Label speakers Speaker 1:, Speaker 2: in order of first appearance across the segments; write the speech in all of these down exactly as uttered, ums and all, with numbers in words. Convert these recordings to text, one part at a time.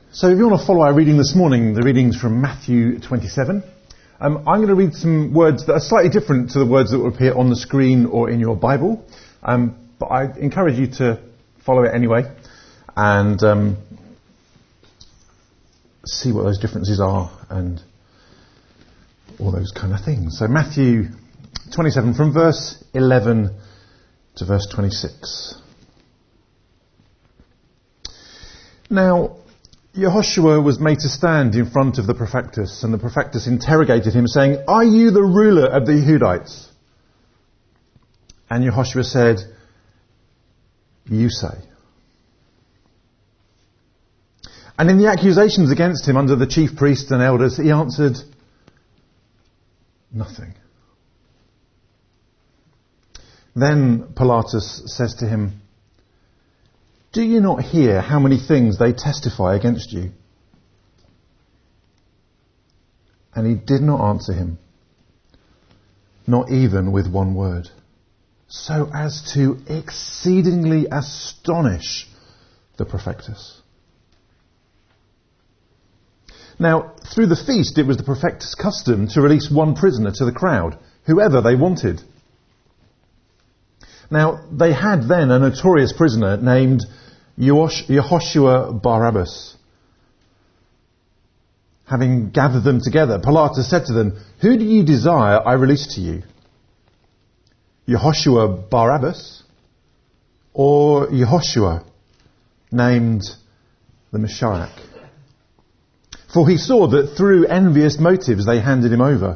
Speaker 1: So if you want to follow our reading this morning, the reading's from Matthew twenty-seven. Um, I'm going to read some words that are slightly different to the words that will appear on the screen or in your Bible. Um, but I encourage you to follow it anyway and um, see what those differences are and all those kind of things. So Matthew twenty-seven from verse eleven to verse twenty-six. Now, Yehoshua was made to stand in front of the prefectus, and the prefectus interrogated him, saying, "Are you the ruler of the Yehudites?" And Yehoshua said, "You say." And in the accusations against him under the chief priests and elders, he answered, "Nothing." Then Pilatus says to him, "Do you not hear how many things they testify against you?" And he did not answer him, not even with one word, so as to exceedingly astonish the prefectus. Now, through the feast, it was the prefectus' custom to release one prisoner to the crowd, whoever they wanted. Now, they had then a notorious prisoner named Yehoshua Barabbas. Having gathered them together, Pilatus said to them, "Who do you desire I release to you? Yehoshua Barabbas or Yehoshua, named the Messiah?" For he saw that through envious motives they handed him over.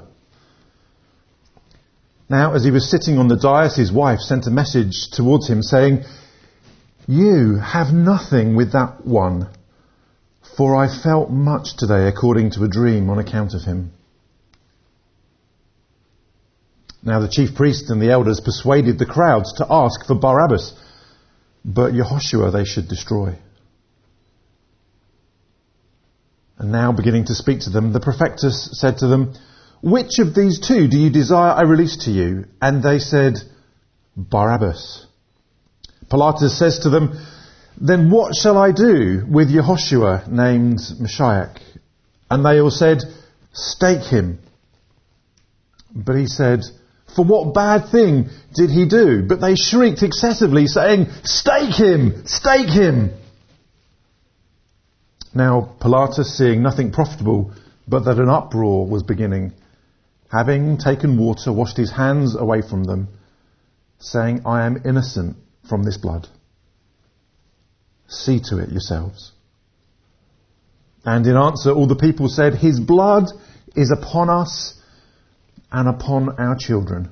Speaker 1: Now, as he was sitting on the dais, his wife sent a message towards him saying, "You have nothing with that one, for I felt much today according to a dream on account of him." Now the chief priests and the elders persuaded the crowds to ask for Barabbas, but Yehoshua they should destroy. And now, beginning to speak to them, the prefectus said to them, "Which of these two do you desire I release to you?" And they said, "Barabbas." Pilatus says to them, "Then what shall I do with Yehoshua, named Messiah?" And they all said, "Stake him." But he said, "For what bad thing did he do?" But they shrieked excessively, saying, "Stake him! Stake him!" Now Pilatus, seeing nothing profitable, but that an uproar was beginning, having taken water, washed his hands away from them, saying, "I am innocent from this blood. See to it yourselves." And in answer, all the people said, "His blood is upon us and upon our children."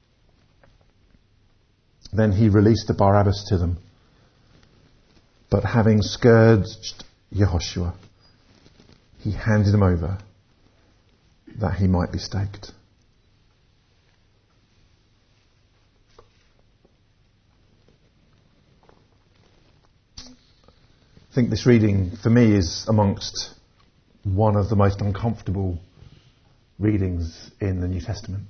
Speaker 1: Then he released Barabbas to them. But having scourged Yehoshua, he handed him over that he might be staked. I think this reading, for me, is amongst one of the most uncomfortable readings in the New Testament.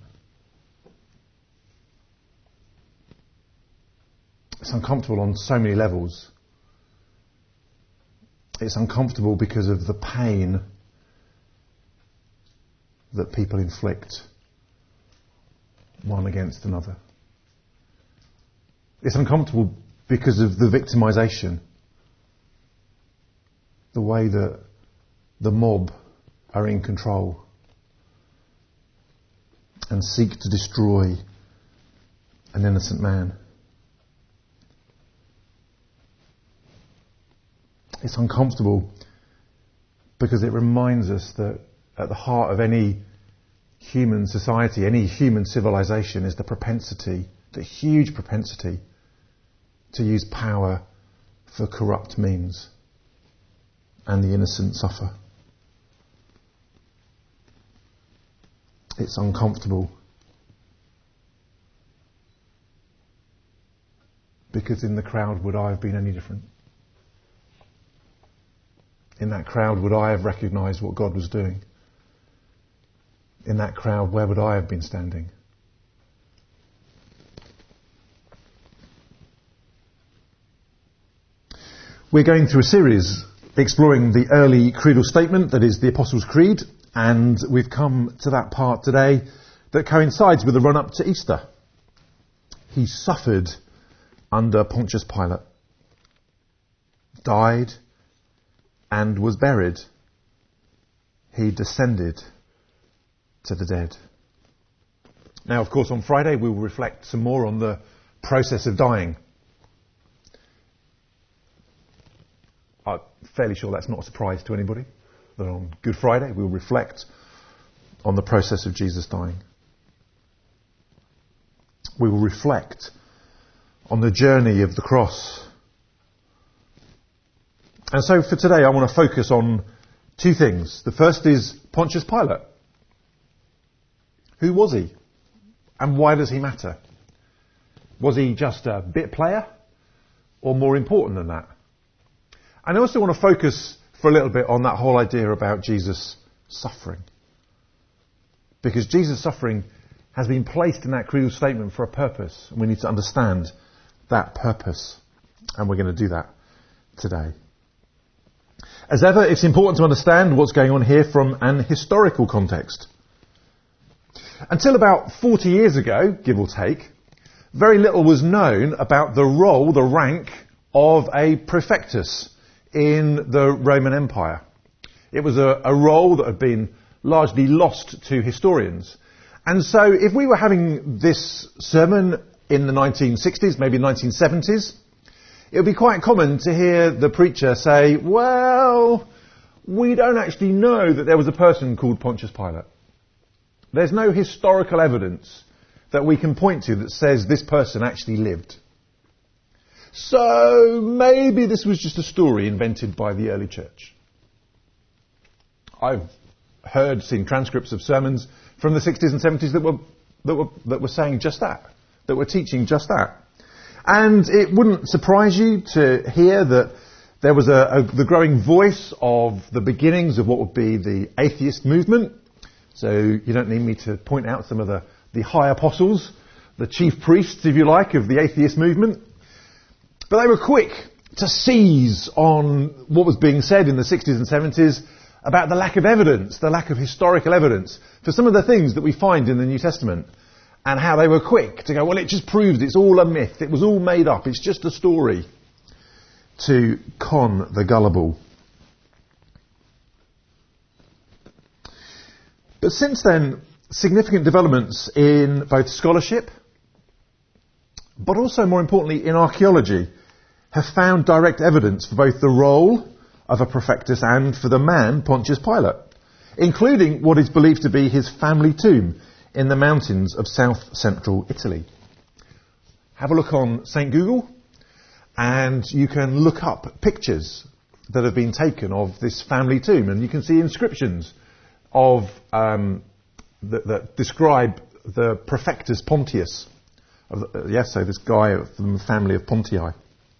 Speaker 1: It's uncomfortable on so many levels. It's uncomfortable because of the pain that people inflict one against another. It's uncomfortable because of the victimization. The way that the mob are in control and seek to destroy an innocent man. It's uncomfortable because it reminds us that at the heart of any human society, any human civilization, is the propensity, the huge propensity, to use power for corrupt means. And the innocent suffer. It's uncomfortable because in the crowd, would I have been any different? In that crowd, would I have recognised what God was doing? In that crowd, where would I have been standing? We're going through a series exploring the early creedal statement that is the Apostles' Creed, and we've come to that part today that coincides with the run-up to Easter. He suffered under Pontius Pilate, died, and was buried. He descended to the dead. Now, of course, on Friday we will reflect some more on the process of dying. I'm fairly sure that's not a surprise to anybody, that on Good Friday we'll reflect on the process of Jesus dying. We will reflect on the journey of the cross. And so for today I want to focus on two things. The first is Pontius Pilate. Who was he? And why does he matter? Was he just a bit player? Or more important than that? And I also want to focus for a little bit on that whole idea about Jesus suffering. Because Jesus' suffering has been placed in that creedal statement for a purpose. And we need to understand that purpose. And we're going to do that today. As ever, it's important to understand what's going on here from an historical context. Until about forty years ago, give or take, very little was known about the role, the rank of a praefectus in the Roman Empire. It was a, a role that had been largely lost to historians. And so if we were having this sermon in the nineteen sixties, maybe nineteen seventies, it would be quite common to hear the preacher say, well, we don't actually know that there was a person called Pontius Pilate. There's no historical evidence that we can point to that says this person actually lived. So maybe this was just a story invented by the early church. I've heard, seen transcripts of sermons from the sixties and seventies that were, that were, that were saying just that, that were teaching just that. And it wouldn't surprise you to hear that there was a, a, the growing voice of the beginnings of what would be the atheist movement. So you don't need me to point out some of the, the high apostles, the chief priests, if you like, of the atheist movement. But they were quick to seize on what was being said in the sixties and seventies about the lack of evidence, the lack of historical evidence for some of the things that we find in the New Testament. And how they were quick to go, well, it just proves it's all a myth. It was all made up. It's just a story. To con the gullible. But since then, significant developments in both scholarship, but also more importantly in archaeology, have found direct evidence for both the role of a praefectus and for the man Pontius Pilate, including what is believed to be his family tomb in the mountains of south-central Italy. Have a look on Saint Google, and you can look up pictures that have been taken of this family tomb, and you can see inscriptions of um, that, that describe the Praefectus Pontius. Of the, uh, yes, so this guy from the family of Pontii.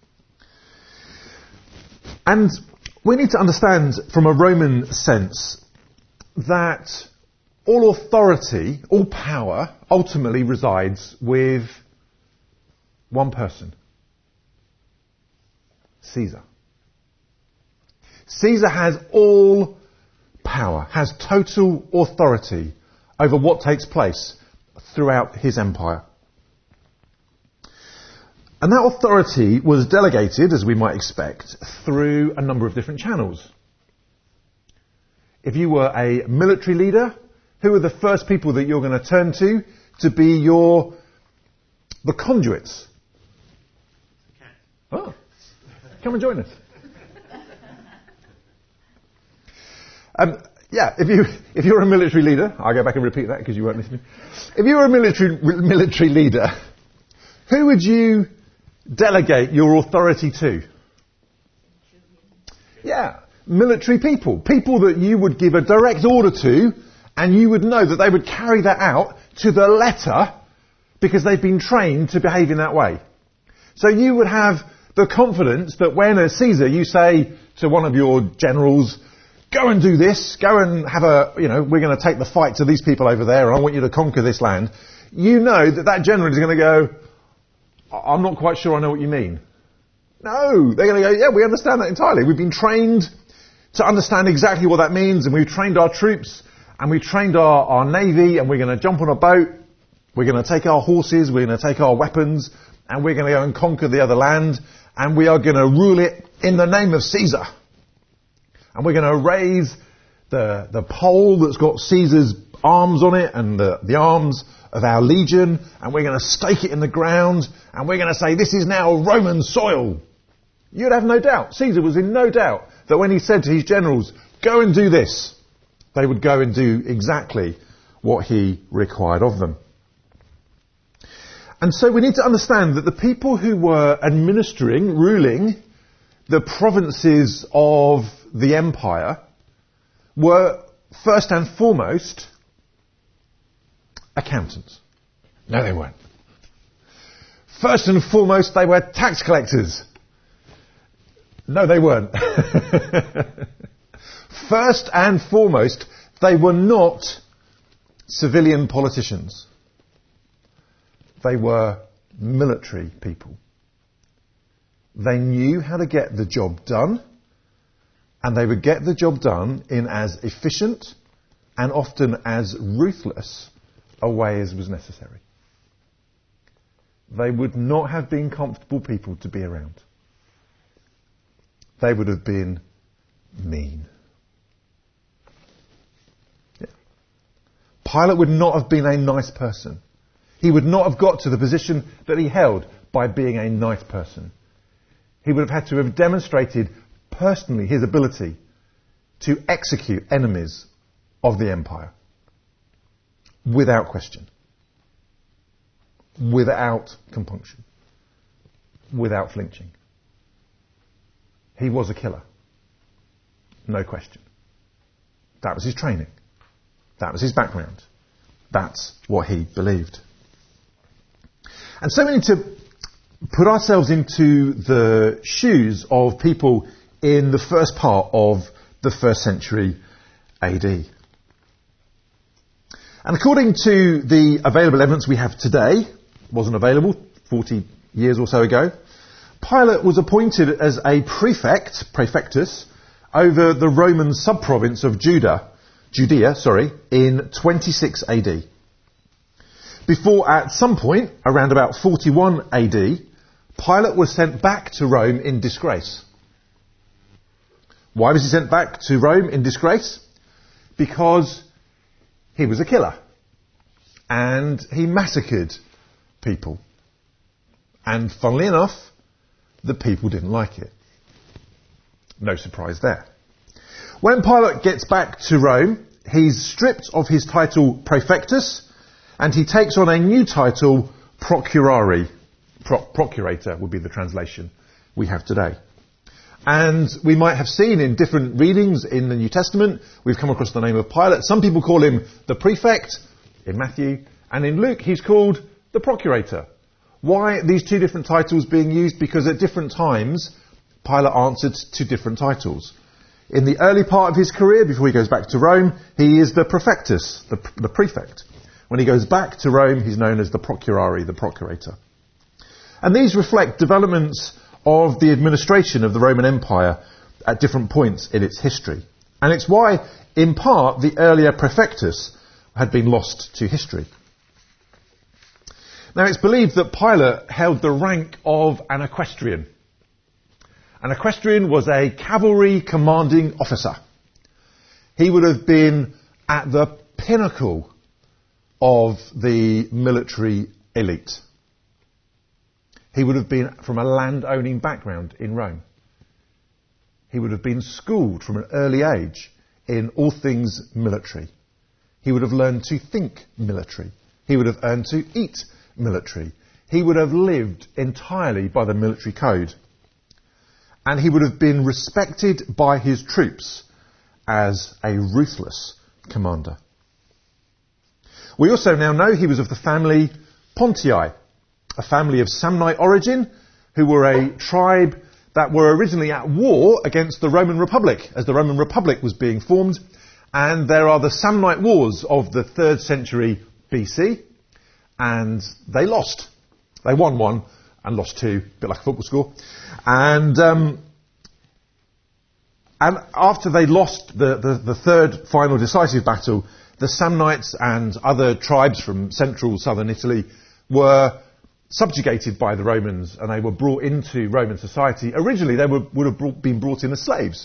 Speaker 1: And we need to understand from a Roman sense that all authority, all power, ultimately resides with one person. Caesar. Caesar has all power, has total authority over what takes place throughout his empire. And that authority was delegated, as we might expect, through a number of different channels. If you were a military leader, who are the first people that you're going to turn to to be your the conduits? Oh, come and join us. Um, yeah, if you if you're a military leader, I'll go back and repeat that because you weren't listening. If you were a military military leader, who would you delegate your authority to? Yeah, military people, people that you would give a direct order to. And you would know that they would carry that out to the letter because they've been trained to behave in that way. So you would have the confidence that when as Caesar you say to one of your generals, go and do this, go and have a, you know, we're going to take the fight to these people over there and I want you to conquer this land. You know that that general is going to go, I'm not quite sure I know what you mean. No, they're going to go, yeah, we understand that entirely. We've been trained to understand exactly what that means, and we've trained our troops, and we've trained our, our navy, and we're going to jump on a boat, we're going to take our horses, we're going to take our weapons, and we're going to go and conquer the other land, and we are going to rule it in the name of Caesar. And we're going to raise the, the pole that's got Caesar's arms on it, and the, the arms of our legion, and we're going to stake it in the ground, and we're going to say, this is now Roman soil. You'd have no doubt. Caesar was in no doubt that when he said to his generals, go and do this, they would go and do exactly what he required of them. And so we need to understand that the people who were administering, ruling the provinces of the empire were first and foremost accountants. No, they weren't. First and foremost, they were tax collectors. No, they weren't. First and foremost, they were not civilian politicians. They were military people. They knew how to get the job done, and they would get the job done in as efficient and often as ruthless a way as was necessary. They would not have been comfortable people to be around. They would have been mean. Yeah. Pilate would not have been a nice person. He would not have got to the position that he held by being a nice person. He would have had to have demonstrated personally his ability to execute enemies of the empire. Without question. Without compunction. Without flinching. He was a killer. No question. That was his training. That was his background. That's what he believed. And so we need to put ourselves into the shoes of people in the first part of the first century A D. And according to the available evidence we have today, wasn't available forty years or so ago, Pilate was appointed as a prefect, prefectus, over the Roman sub-province of Judah, Judea, sorry, in twenty-six A D. Before, at some point, around about forty-one A D, Pilate was sent back to Rome in disgrace. Why was he sent back to Rome in disgrace? Because he was a killer. And he massacred people. And funnily enough, the people didn't like it. No surprise there. When Pilate gets back to Rome, he's stripped of his title Praefectus, and he takes on a new title, Procurari. Pro- procurator would be the translation we have today. And we might have seen in different readings in the New Testament, we've come across the name of Pilate. Some people call him the prefect in Matthew, and in Luke he's called the procurator. Why these two different titles being used? Because at different times, Pilate answered to different titles. In the early part of his career, before he goes back to Rome, he is the prefectus, the, the prefect. When he goes back to Rome, he's known as the procurari, the procurator. And these reflect developments of the administration of the Roman Empire at different points in its history. And it's why, in part, the earlier prefectus had been lost to history. Now, it's believed that Pilate held the rank of an equestrian. An equestrian was a cavalry commanding officer. He would have been at the pinnacle of the military elite. He would have been from a land-owning background in Rome. He would have been schooled from an early age in all things military. He would have learned to think military. He would have learned to eat military. He would have lived entirely by the military code. And he would have been respected by his troops as a ruthless commander. We also now know he was of the family Pontii, a family of Samnite origin, who were a tribe that were originally at war against the Roman Republic, as the Roman Republic was being formed. And there are the Samnite Wars of the third century B C, and they lost. They won one and lost two, a bit like a football score. And um, And after they lost the, the, the third final decisive battle, the Samnites and other tribes from central southern Italy were subjugated by the Romans, and they were brought into Roman society. Originally, they were, would have brought, been brought in as slaves.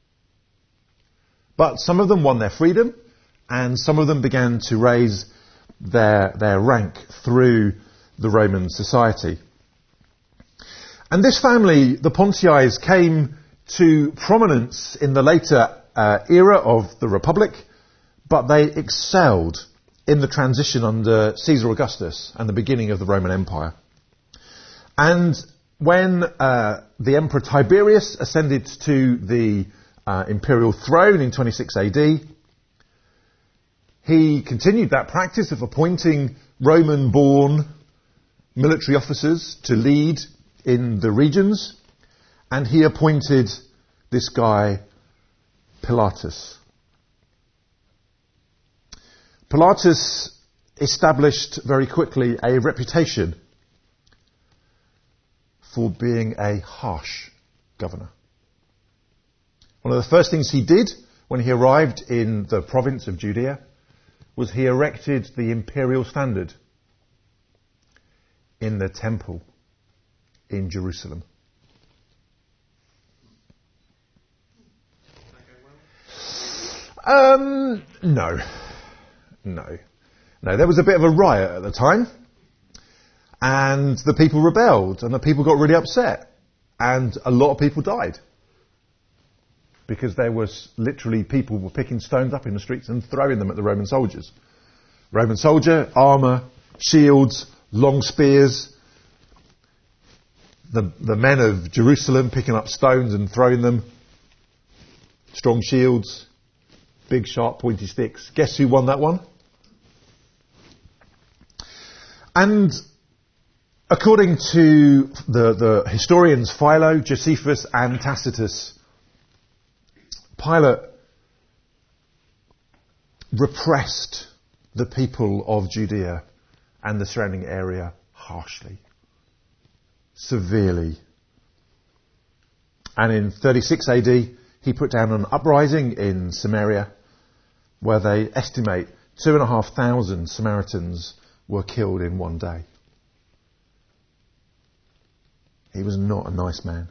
Speaker 1: But some of them won their freedom, and some of them began to raise their, their rank through the Roman society. And this family, the Pontii, came to prominence in the later uh, era of the Republic, but they excelled in the transition under Caesar Augustus and the beginning of the Roman Empire. And when uh, the Emperor Tiberius ascended to the uh, imperial throne in twenty-six A D, he continued that practice of appointing Roman-born military officers to lead in the regions, and he appointed this guy, Pilatus. Pilatus established very quickly a reputation for being a harsh governor. One of the first things he did when he arrived in the province of Judea was he erected the imperial standard in the temple in Jerusalem. Um, no. No. No, there was a bit of a riot at the time, and the people rebelled, and the people got really upset, and a lot of people died. Because there was literally people were picking stones up in the streets and throwing them at the Roman soldiers. Roman soldier, armour, shields, long spears. The, the men of Jerusalem picking up stones and throwing them. Strong shields, big sharp pointy sticks. Guess who won that one? And according to the, the historians Philo, Josephus and Tacitus, Pilate repressed the people of Judea and the surrounding area harshly, severely. And in thirty-six A D, he put down an uprising in Samaria where they estimate two and a half thousand Samaritans were killed in one day. He was not a nice man.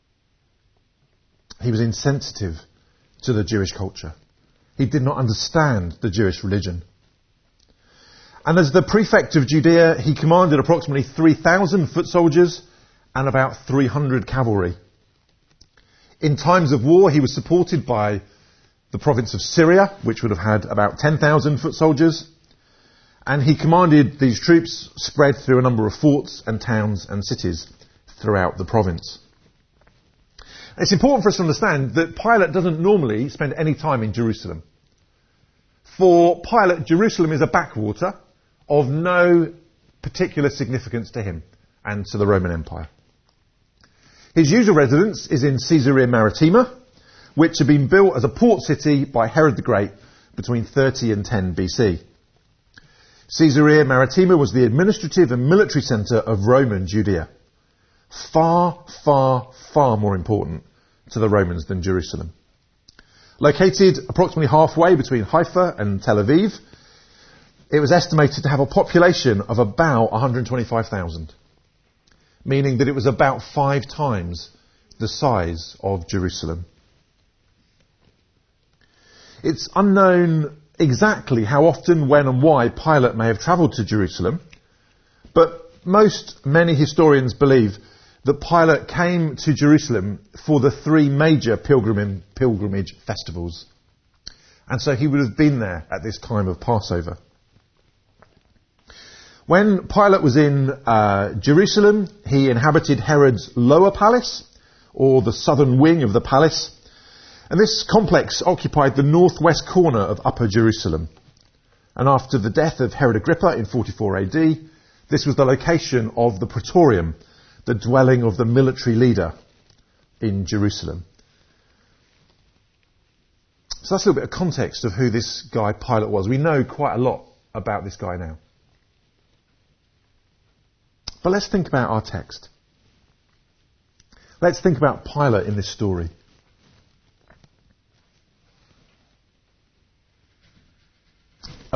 Speaker 1: He was insensitive to the Jewish culture. He did not understand the Jewish religion. And as the prefect of Judea, he commanded approximately three thousand foot soldiers and about three hundred cavalry. In times of war, he was supported by the province of Syria, which would have had about ten thousand foot soldiers. And he commanded these troops spread through a number of forts and towns and cities throughout the province. It's important for us to understand that Pilate doesn't normally spend any time in Jerusalem. For Pilate, Jerusalem is a backwater of no particular significance to him and to the Roman Empire. His usual residence is in Caesarea Maritima, which had been built as a port city by Herod the Great between thirty and ten B C. Caesarea Maritima was the administrative and military centre of Roman Judea. Far, far, far more important to the Romans than Jerusalem. Located approximately halfway between Haifa and Tel Aviv, it was estimated to have a population of about one hundred twenty-five thousand, meaning that it was about five times the size of Jerusalem. It's unknown exactly how often, when and why Pilate may have travelled to Jerusalem, but most, many historians believe that Pilate came to Jerusalem for the three major pilgrim, pilgrimage festivals. And so he would have been there at this time of Passover. When Pilate was in uh, Jerusalem, he inhabited Herod's lower palace, or the southern wing of the palace. And this complex occupied the northwest corner of Upper Jerusalem. And after the death of Herod Agrippa in forty-four A D, this was the location of the Praetorium, the dwelling of the military leader in Jerusalem. So that's a little bit of context of who this guy Pilate was. We know quite a lot about this guy now. But let's think about our text. Let's think about Pilate in this story.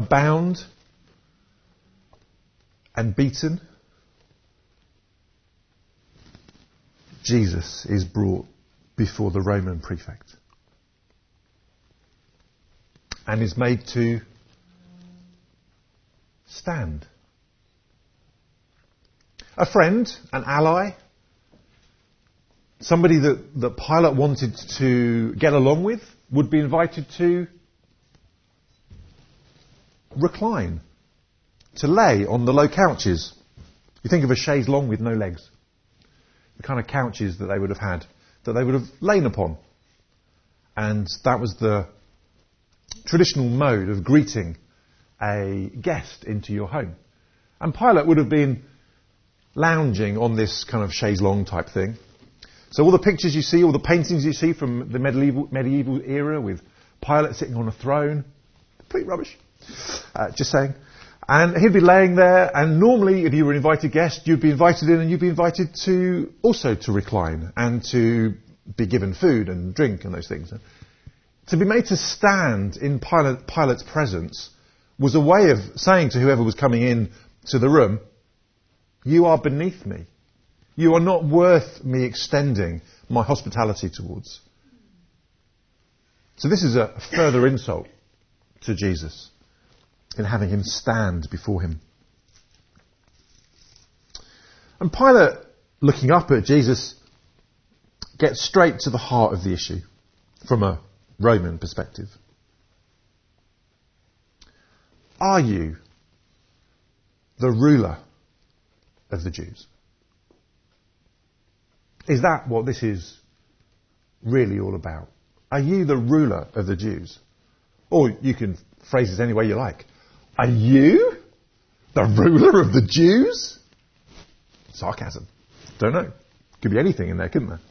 Speaker 1: are bound and beaten, Jesus is brought before the Roman prefect and is made to stand. A friend, an ally, somebody that, that Pilate wanted to get along with would be invited to recline, to lay on the low couches. You think of a chaise longue with no legs. The kind of couches that they would have had, that they would have lain upon. And that was the traditional mode of greeting a guest into your home. And Pilate would have been lounging on this kind of chaise longue type thing. So all the pictures you see, all the paintings you see from the medieval, medieval era with Pilate sitting on a throne, complete rubbish. Uh, just saying. And he'd be laying there, and normally if you were an invited guest, you'd be invited in and you'd be invited to also to recline and to be given food and drink and those things. To be made to stand in Pilate, Pilate's presence was a way of saying to whoever was coming in to the room, you are beneath me. You are not worth me extending my hospitality towards. So this is a further insult to Jesus in having him stand before him. And Pilate, looking up at Jesus, gets straight to the heart of the issue from a Roman perspective. Are you the ruler of the Jews? Is that what this is really all about? Are you the ruler of the Jews? Or you can phrase this any way you like. Are you the ruler of the Jews? Sarcasm. Don't know. Could be anything in there, couldn't there?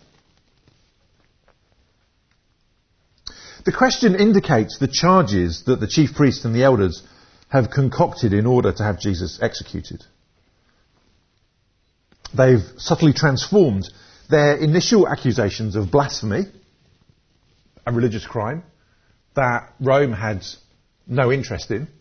Speaker 1: The question indicates the charges that the chief priests and the elders have concocted in order to have Jesus executed. They've subtly transformed their initial accusations of blasphemy, a religious crime that Rome had no interest in,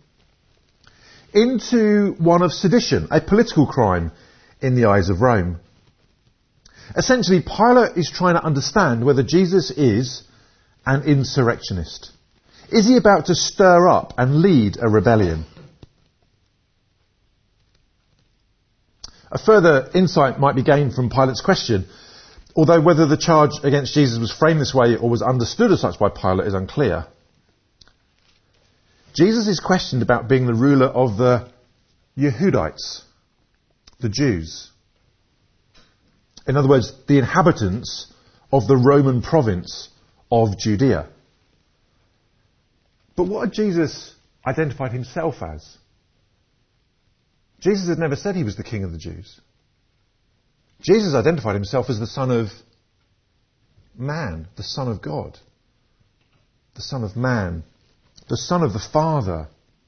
Speaker 1: into one of sedition, a political crime in the eyes of Rome. Essentially, Pilate is trying to understand whether Jesus is an insurrectionist. Is he about to stir up and lead a rebellion? A further insight might be gained from Pilate's question, although whether the charge against Jesus was framed this way or was understood as such by Pilate is unclear. Jesus is questioned about being the ruler of the Yehudites, the Jews. In other words, the inhabitants of the Roman province of Judea. But what had Jesus identified himself as? Jesus had never said he was the king of the Jews. Jesus identified himself as the Son of Man, the Son of God, the Son of Man, the Son of the Father.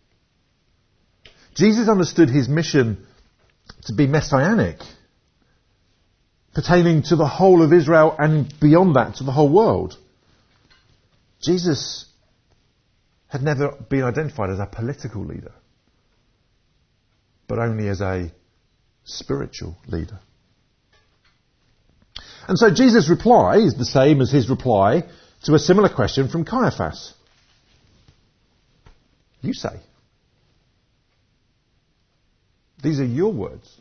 Speaker 1: Jesus understood his mission to be messianic, pertaining to the whole of Israel and beyond that to the whole world. Jesus had never been identified as a political leader, but only as a spiritual leader. And so Jesus' reply is the same as his reply to a similar question from Caiaphas. You say. These are your words.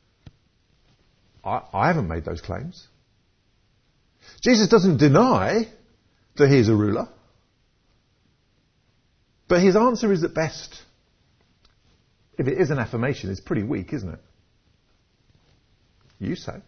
Speaker 1: I, I haven't made those claims. Jesus doesn't deny that he is a ruler. But his answer is at best, if it is an affirmation, it's pretty weak, isn't it? You say.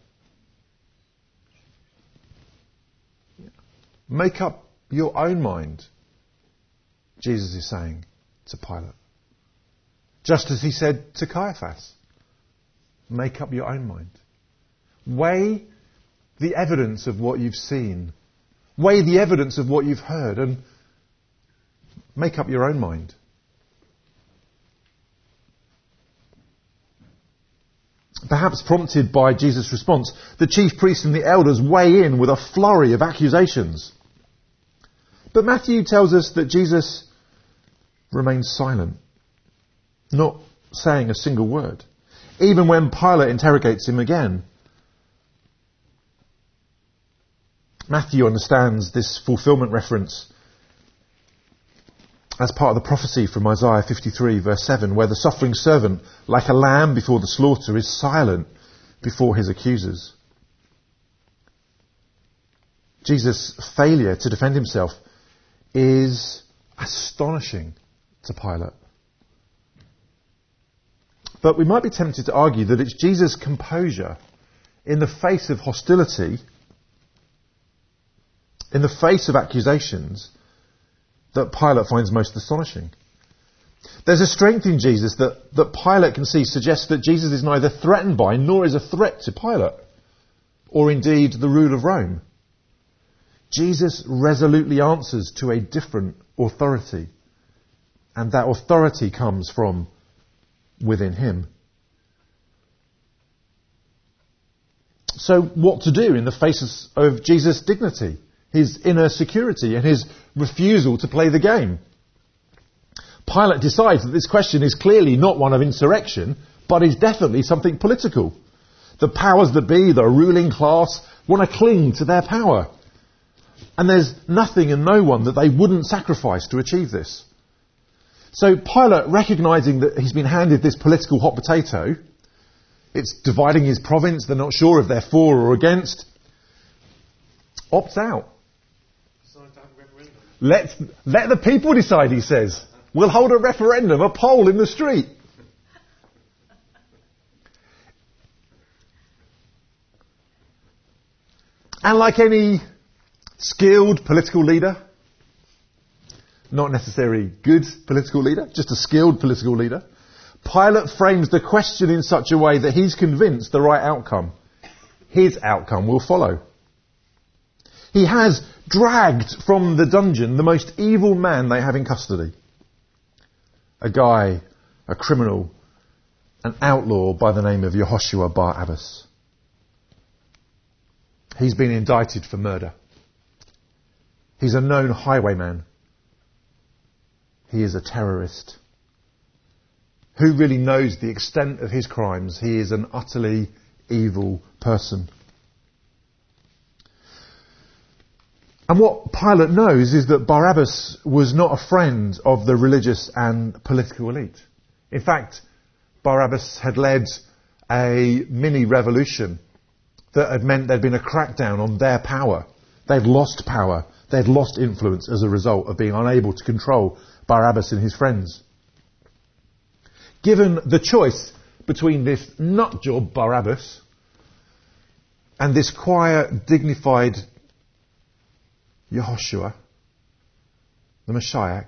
Speaker 1: Yeah. Make up your own mind, Jesus is saying to Pilate. Just as he said to Caiaphas. Make up your own mind. Weigh the evidence of what you've seen. Weigh the evidence of what you've heard and make up your own mind. Perhaps prompted by Jesus' response, the chief priests and the elders weigh in with a flurry of accusations. But Matthew tells us that Jesus remains silent. not saying a single word. Even when Pilate interrogates him again. Matthew understands this fulfillment reference as part of the prophecy from Isaiah fifty-three verse seven, where the suffering servant, like a lamb before the slaughter, is silent before his accusers. Jesus' failure to defend himself is astonishing to Pilate. But we might be tempted to argue that it's Jesus' composure in the face of hostility, in the face of accusations, that Pilate finds most astonishing. There's a strength in Jesus that, that Pilate can see suggests that Jesus is neither threatened by nor is a threat to Pilate, or indeed the rule of Rome. Jesus resolutely answers to a different authority, and that authority comes from within him. So what to do in the face of Jesus' dignity, his inner security, and his refusal to play the game? Pilate decides that this question is clearly not one of insurrection, but is definitely something political. The powers that be, the ruling class, want to cling to their power. And there's nothing and no one that they wouldn't sacrifice to achieve this. So Pilate, recognising that he's been handed this political hot potato, it's dividing his province, they're not sure if they're for or against, opts out. Let let the people decide, he says. We'll hold a referendum, a poll in the street. And like any skilled political leader, not necessarily good political leader, just a skilled political leader, Pilate frames the question in such a way that he's convinced the right outcome, his outcome, will follow. He has dragged from the dungeon the most evil man they have in custody. A guy, a criminal, an outlaw by the name of Yehoshua bar Abbas. He's been indicted for murder. He's a known highwayman. He is a terrorist. Who really knows the extent of his crimes? He is an utterly evil person. And what Pilate knows is that Barabbas was not a friend of the religious and political elite. In fact, Barabbas had led a mini revolution that had meant there'd been a crackdown on their power. They'd lost power. They'd lost influence as a result of being unable to control Barabbas and his friends. Given the choice between this nutjob Barabbas and this quiet, dignified Yehoshua, the Messiah,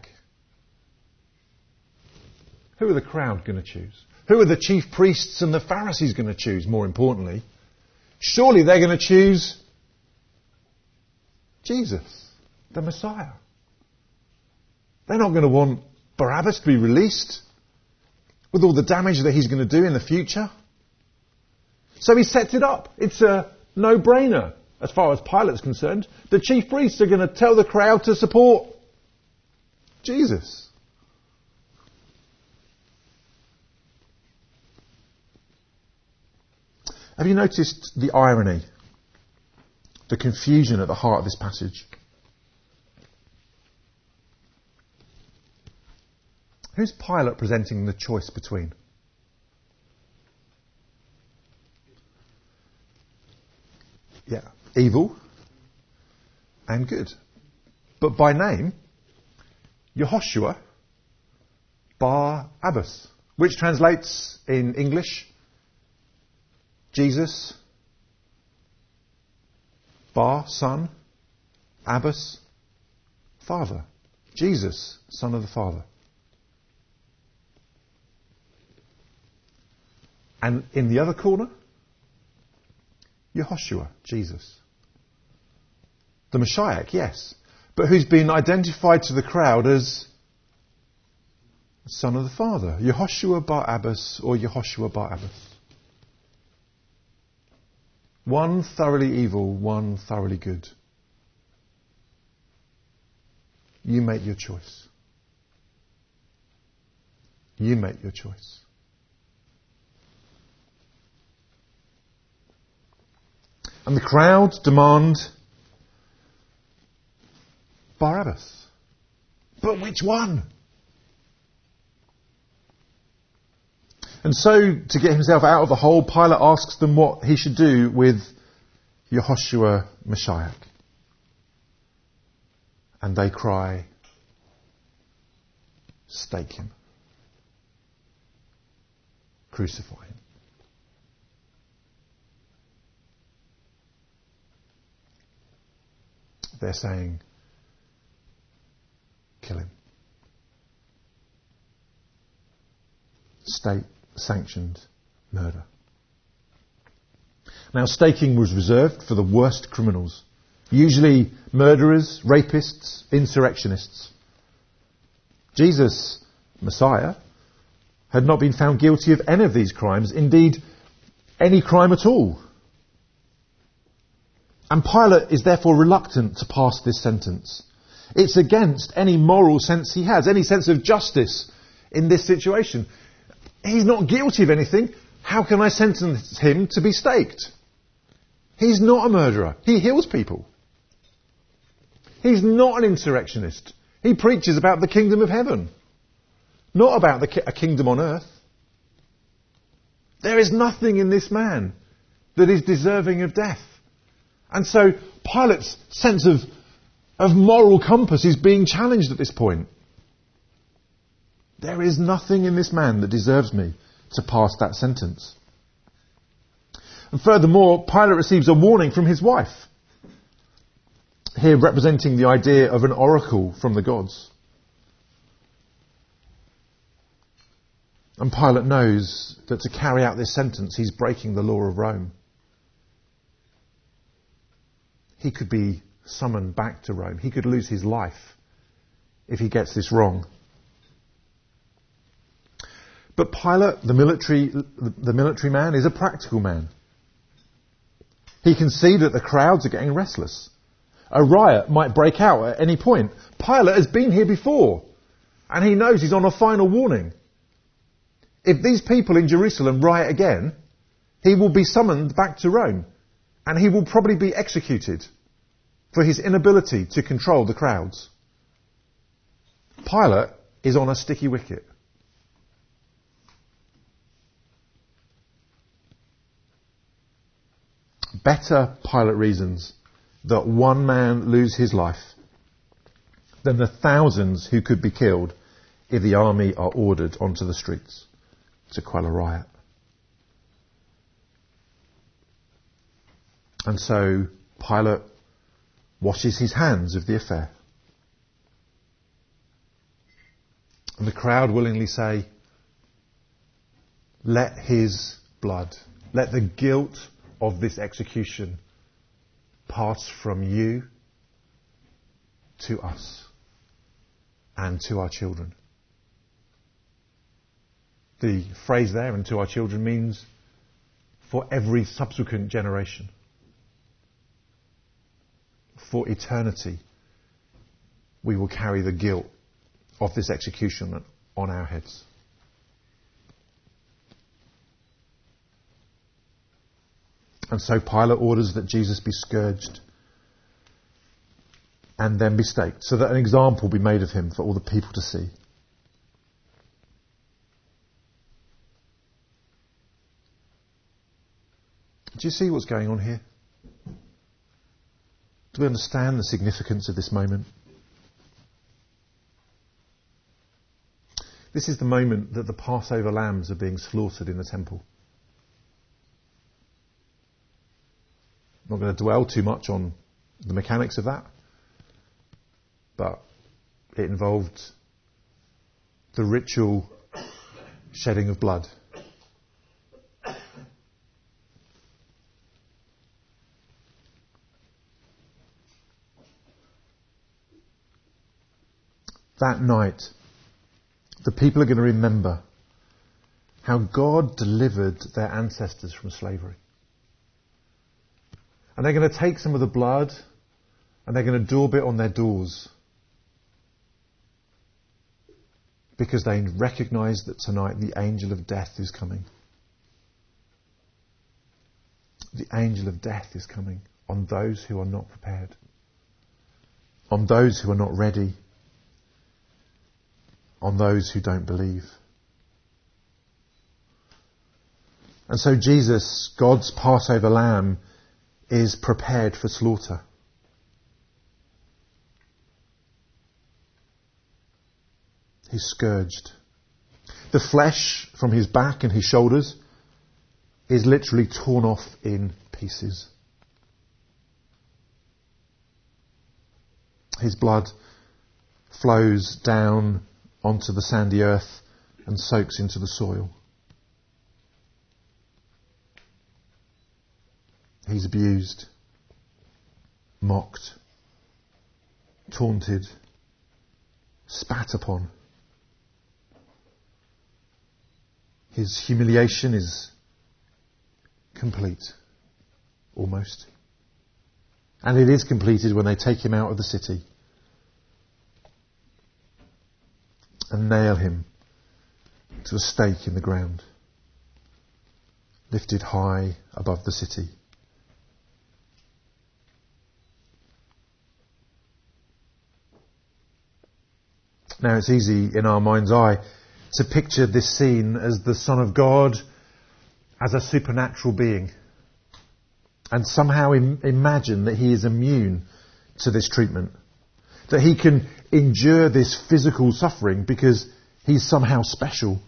Speaker 1: who are the crowd going to choose? Who are the chief priests and the Pharisees going to choose, more importantly? Surely they're going to choose Jesus, the Messiah. They're not going to want Barabbas to be released with all the damage that he's going to do in the future. So he sets it up. It's a no-brainer as far as Pilate's concerned. The chief priests are going to tell the crowd to support Jesus. Have you noticed the irony, the confusion at the heart of this passage? Who's Pilate presenting the choice between? Yeah, evil and good. But by name, Yehoshua bar Abbas, which translates in English, Jesus, bar, son, Abbas, father. Jesus, son of the Father. And in the other corner, Yehoshua, Jesus. The Messiah, yes, but who's been identified to the crowd as son of the Father. Yehoshua bar Abbas or Yehoshua bar Abbas. One thoroughly evil, one thoroughly good. You make your choice. You make your choice. And the crowd demand Barabbas. But which one? And so, to get himself out of the hole, Pilate asks them what he should do with Yehoshua Mashiach. And they cry, stake him. Crucify him. They're saying, kill him. State-sanctioned murder. Now, staking was reserved for the worst criminals. Usually murderers, rapists, insurrectionists. Jesus, Messiah, had not been found guilty of any of these crimes. Indeed, any crime at all. And Pilate is therefore reluctant to pass this sentence. It's against any moral sense he has, any sense of justice in this situation. He's not guilty of anything. How can I sentence him to be staked? He's not a murderer. He heals people. He's not an insurrectionist. He preaches about the kingdom of heaven, not about the ki- a kingdom on earth. There is nothing in this man that is deserving of death. And so Pilate's sense of, of moral compass is being challenged at this point. There is nothing in this man that deserves me to pass that sentence. And furthermore, Pilate receives a warning from his wife, here representing the idea of an oracle from the gods. And Pilate knows that to carry out this sentence, he's breaking the law of Rome. He could be summoned back to Rome. He could lose his life if he gets this wrong. But Pilate, the military, the military man, is a practical man. He can see that the crowds are getting restless. A riot might break out at any point. Pilate has been here before, and he knows he's on a final warning. If these people in Jerusalem riot again, he will be summoned back to Rome, and he will probably be executed for his inability to control the crowds. Pilate is on a sticky wicket. Better, Pilate reasons, that one man lose his life than the thousands who could be killed if the army are ordered onto the streets to quell a riot. And so Pilate washes his hands of the affair. And the crowd willingly say, let his blood, let the guilt of this execution pass from you to us and to our children. The phrase there, and to our children, means for every subsequent generation. For eternity, we will carry the guilt of this execution on our heads. And so Pilate orders that Jesus be scourged and then be staked, so that an example be made of him for all the people to see. Do you see what's going on here? Do we understand the significance of this moment? This is the moment that the Passover lambs are being slaughtered in the temple. I'm not going to dwell too much on the mechanics of that, but it involved the ritual shedding of blood. That night, the people are going to remember how God delivered their ancestors from slavery. And they're going to take some of the blood and they're going to daub it on their doors. Because they recognise that tonight the angel of death is coming. The angel of death is coming on those who are not prepared. On those who are not ready. On those who don't believe. And so Jesus, God's Passover lamb, is prepared for slaughter. He's scourged. The flesh from his back and his shoulders is literally torn off in pieces. His blood flows down onto the sandy earth and soaks into the soil. He's abused, mocked, taunted, spat upon. His humiliation is complete, almost. And it is completed when they take him out of the city and nail him to a stake in the ground, lifted high above the city. Now it's easy in our mind's eye to picture this scene as the Son of God as a supernatural being, and somehow im- imagine that he is immune to this treatment, that he can endure this physical suffering because he's somehow special,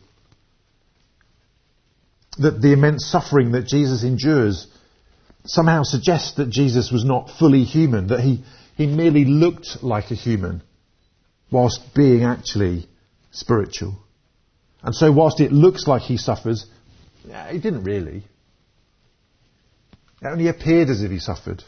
Speaker 1: that the immense suffering that Jesus endures somehow suggests that Jesus was not fully human, that he, he merely looked like a human whilst being actually spiritual. And so whilst it looks like he suffers, he didn't really. It only appeared as if he suffered.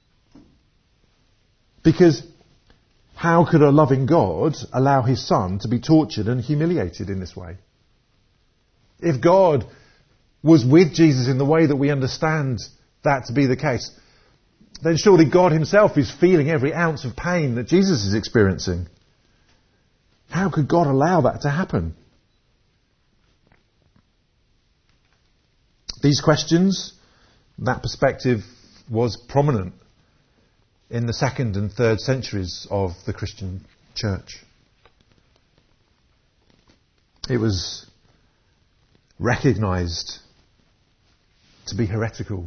Speaker 1: Because how could a loving God allow his Son to be tortured and humiliated in this way? If God was with Jesus in the way that we understand that to be the case, then surely God himself is feeling every ounce of pain that Jesus is experiencing. How could God allow that to happen? These questions, that perspective was prominent in the second and third centuries of the Christian church. It was recognised to be heretical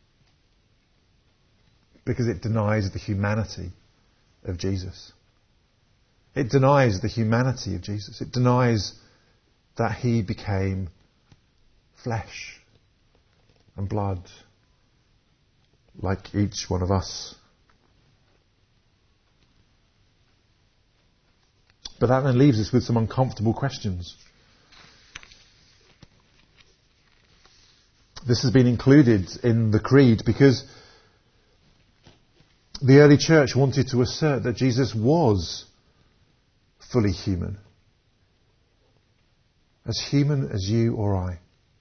Speaker 1: because it denies the humanity of Jesus. It denies the humanity of Jesus. It denies that he became flesh and blood like each one of us. But that then leaves us with some uncomfortable questions. This has been included in the creed because the early church wanted to assert that Jesus was fully human. As human as you or I.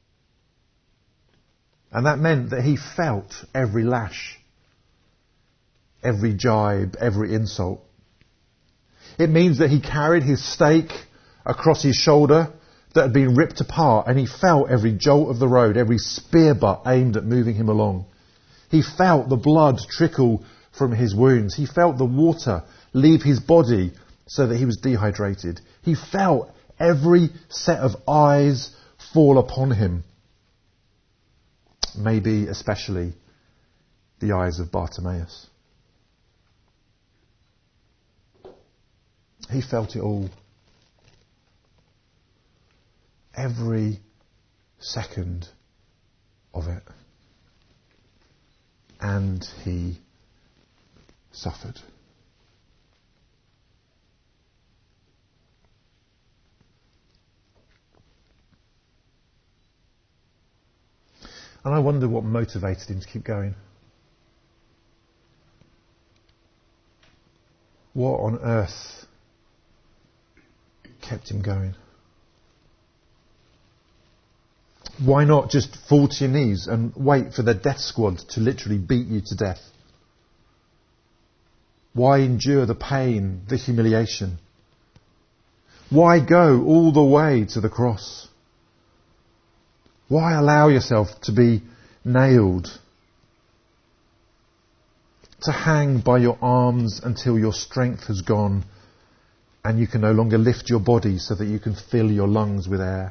Speaker 1: And that meant that he felt every lash, every jibe, every insult. It means that he carried his stake across his shoulder that had been ripped apart, and he felt every jolt of the road, every spear butt aimed at moving him along. He felt the blood trickle from his wounds. He felt the water leave his body so that he was dehydrated. He felt every set of eyes fall upon him. Maybe especially the eyes of Bartimaeus. He felt it all. Every second of it. And he suffered. And I wonder what motivated him to keep going. What on earth kept him going? Why not just fall to your knees and wait for the death squad to literally beat you to death? Why endure the pain, the humiliation? Why go all the way to the cross? Why allow yourself to be nailed, to hang by your arms until your strength has gone and you can no longer lift your body so that you can fill your lungs with air?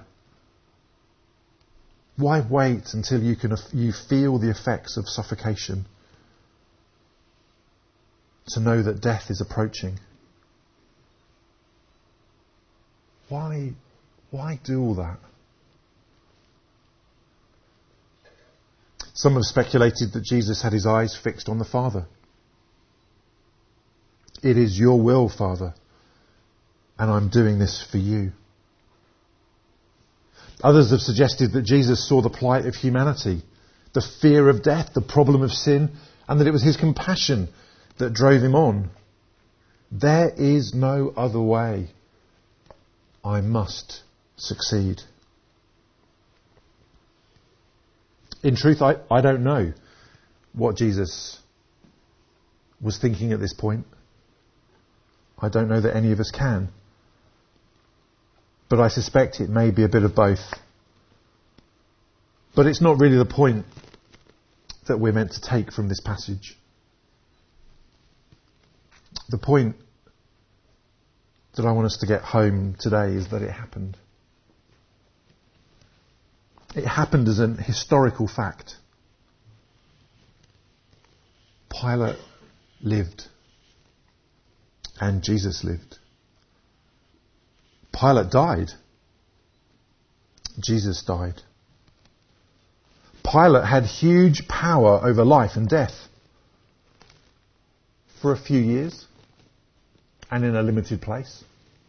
Speaker 1: Why wait until you can you feel the effects of suffocation to know that death is approaching? Why, why do all that? Some have speculated that Jesus had his eyes fixed on the Father. It is your will, Father, and I'm doing this for you. Others have suggested that Jesus saw the plight of humanity, the fear of death, the problem of sin, and that it was his compassion that drove him on. There is no other way. I must succeed. In truth, I, I don't know what Jesus was thinking at this point. I don't know that any of us can. But I suspect it may be a bit of both. But it's not really the point that we're meant to take from this passage. The point that I want us to get home today is that it happened. It happened as an historical fact. Pilate lived, and Jesus lived. Pilate died. Jesus died. Pilate had huge power over life and death for a few years and in a limited place.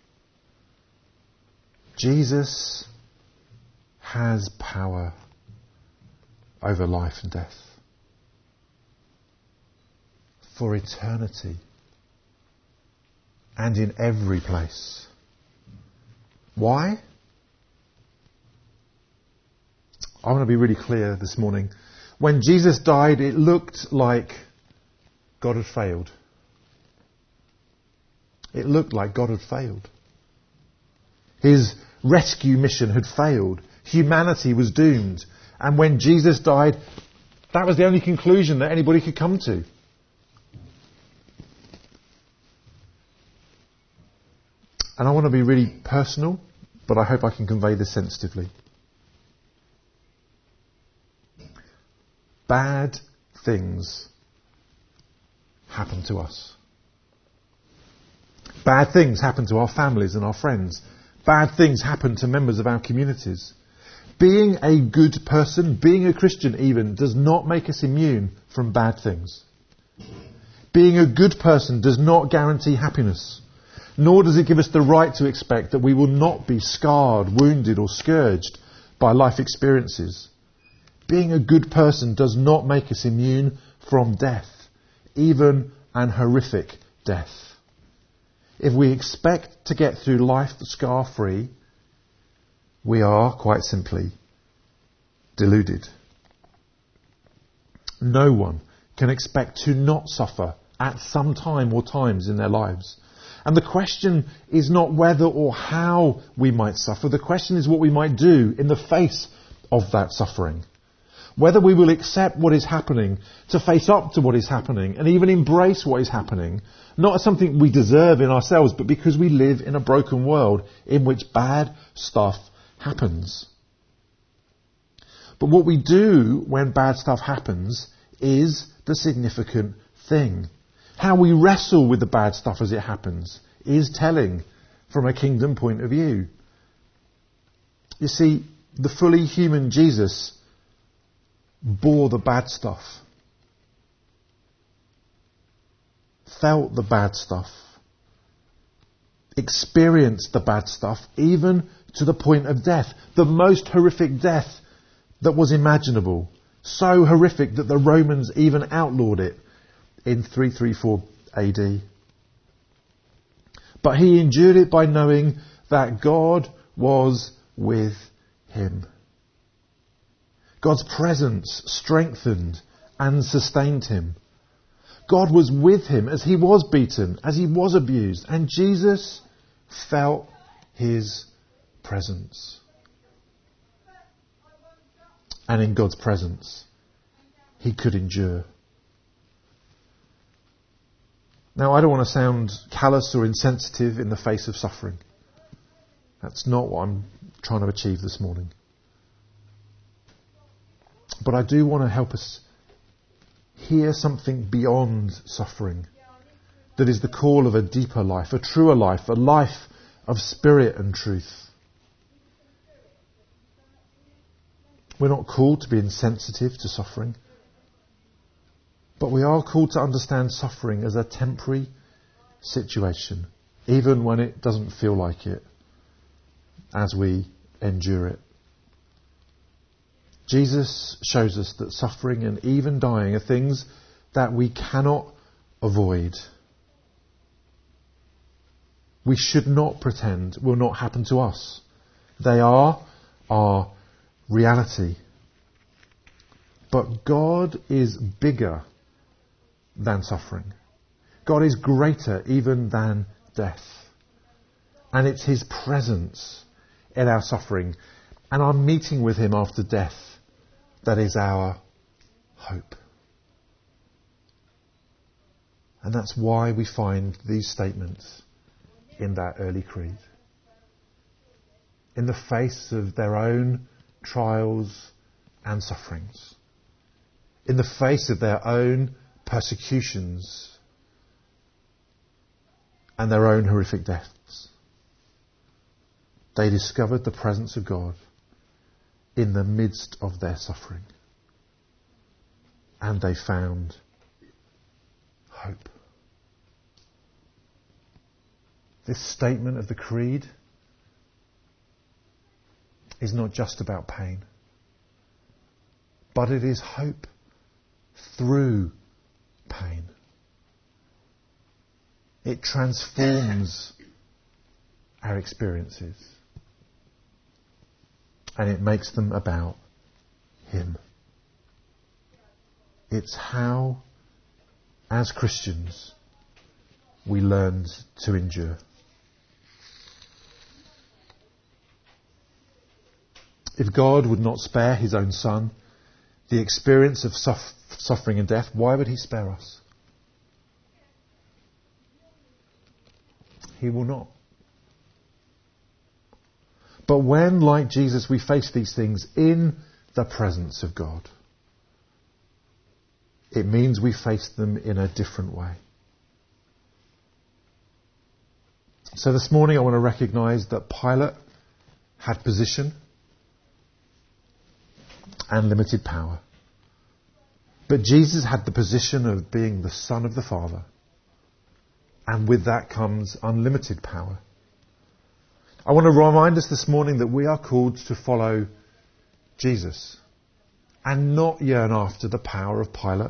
Speaker 1: Jesus has power over life and death for eternity and in every place. Why? I want to be really clear this morning. When Jesus died, it looked like God had failed. It looked like God had failed. His rescue mission had failed. Humanity was doomed. And when Jesus died, that was the only conclusion that anybody could come to. And I want to be really personal, but I hope I can convey this sensitively. Bad things happen to us. Bad things happen to our families and our friends. Bad things happen to members of our communities. Being a good person, being a Christian even, does not make us immune from bad things. Being a good person does not guarantee happiness. Nor does it give us the right to expect that we will not be scarred, wounded or scourged by life experiences. Being a good person does not make us immune from death, even an horrific death. If we expect to get through life scar-free, we are, quite simply, deluded. No one can expect to not suffer at some time or times in their lives. And the question is not whether or how we might suffer. The question is what we might do in the face of that suffering. Whether we will accept what is happening, to face up to what is happening, and even embrace what is happening, not as something we deserve in ourselves, but because we live in a broken world in which bad stuff happens. But what we do when bad stuff happens is the significant thing. How we wrestle with the bad stuff as it happens is telling from a kingdom point of view. You see, the fully human Jesus bore the bad stuff, felt the bad stuff, experienced the bad stuff, even to the point of death, the most horrific death that was imaginable. So horrific that the Romans even outlawed it in three thirty-four A D. But he endured it by knowing that God was with him. God's presence strengthened and sustained him. God was with him as he was beaten, as he was abused, and Jesus felt his presence. And in God's presence, he could endure. Now, I don't want to sound callous or insensitive in the face of suffering. That's not what I'm trying to achieve this morning. But I do want to help us hear something beyond suffering that is the call of a deeper life, a truer life, a life of spirit and truth. We're not called to be insensitive to suffering, but we are called to understand suffering as a temporary situation, even when it doesn't feel like it, as we endure it. Jesus shows us that suffering and even dying are things that we cannot avoid. We should not pretend will not happen to us. They are our reality. But God is bigger than suffering. God is greater even than death. And it's his presence in our suffering and our meeting with him after death that is our hope. And that's why we find these statements in that early creed. In the face of their own trials and sufferings. In the face of their own persecutions and their own horrific deaths. They discovered the presence of God in the midst of their suffering. And they found hope. This statement of the creed is not just about pain, but it is hope through pain. It transforms our experiences and it makes them about him. It's how, as Christians, we learned to endure. If God would not spare his own Son the experience of suff- suffering and death, why would he spare us? He will not. But when, like Jesus, we face these things in the presence of God, it means we face them in a different way. So this morning I want to recognise that Pilate had position and limited power. But Jesus had the position of being the Son of the Father. And with that comes unlimited power. I want to remind us this morning that we are called to follow Jesus and not yearn after the power of Pilate.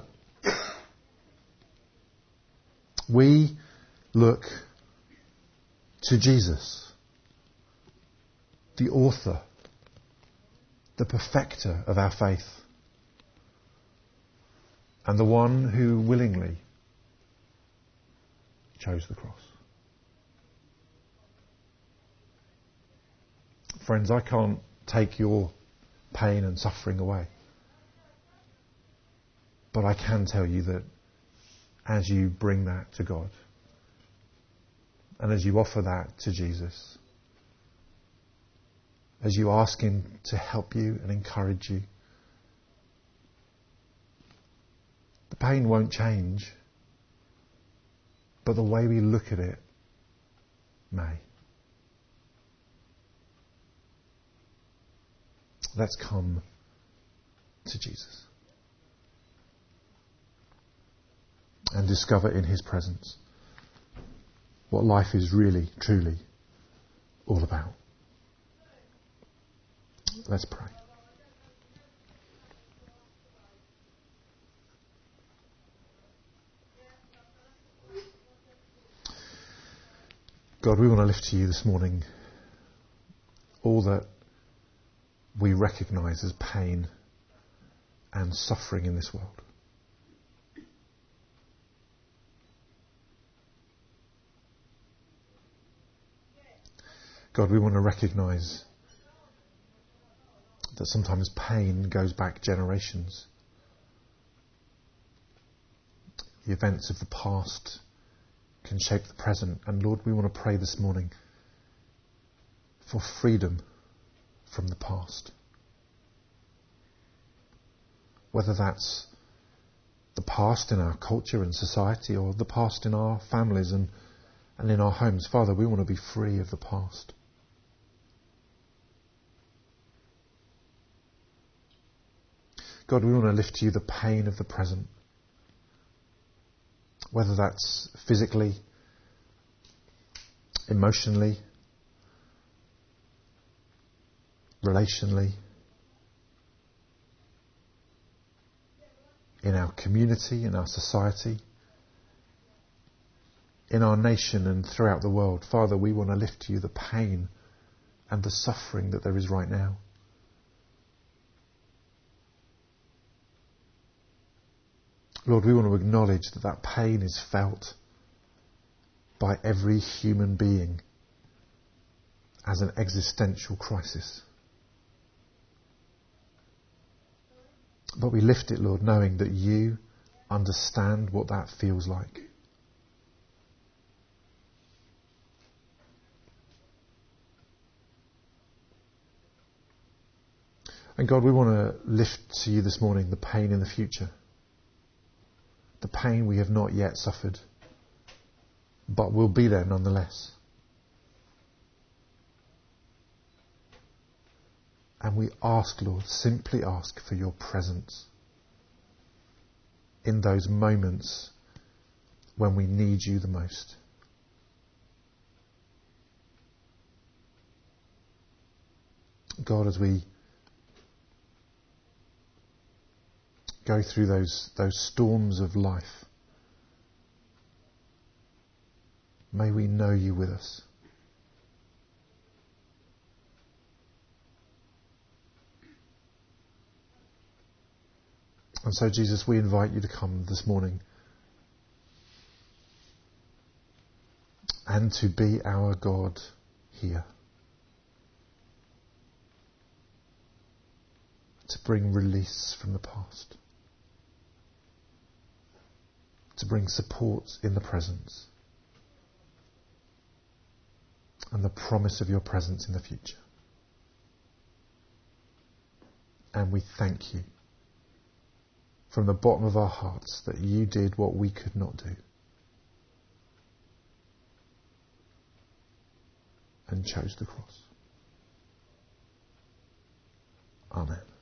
Speaker 1: We look to Jesus, the author, the perfecter of our faith, and the one who willingly chose the cross. Friends, I can't take your pain and suffering away. But I can tell you that as you bring that to God, and as you offer that to Jesus, as you ask him to help you and encourage you, the pain won't change, but the way we look at it may. Let's come to Jesus and discover in his presence what life is really, truly all about. Let's pray. God, we want to lift to you this morning all that we recognise as pain and suffering in this world. God, we want to recognise that sometimes pain goes back generations. The events of the past can shape the present. And Lord, we want to pray this morning for freedom from the past. Whether that's the past in our culture and society or the past in our families and, and in our homes. Father, we want to be free of the past. God, we want to lift to you the pain of the present. Whether that's physically, emotionally, relationally, in our community, in our society, in our nation and throughout the world. Father, we want to lift to you the pain and the suffering that there is right now. Lord, we want to acknowledge that that pain is felt by every human being as an existential crisis. But we lift it, Lord, knowing that you understand what that feels like. And God, we want to lift to you this morning the pain in the future. The pain we have not yet suffered, but will be there nonetheless. And we ask, Lord, simply ask for your presence in those moments when we need you the most. God, as we go through those, those storms of life, may we know you with us. And so, Jesus, we invite you to come this morning and to be our God here. To bring release from the past. To bring support in the presence. And the promise of your presence in the future. And we thank you from the bottom of our hearts that you did what we could not do. And chose the cross. Amen.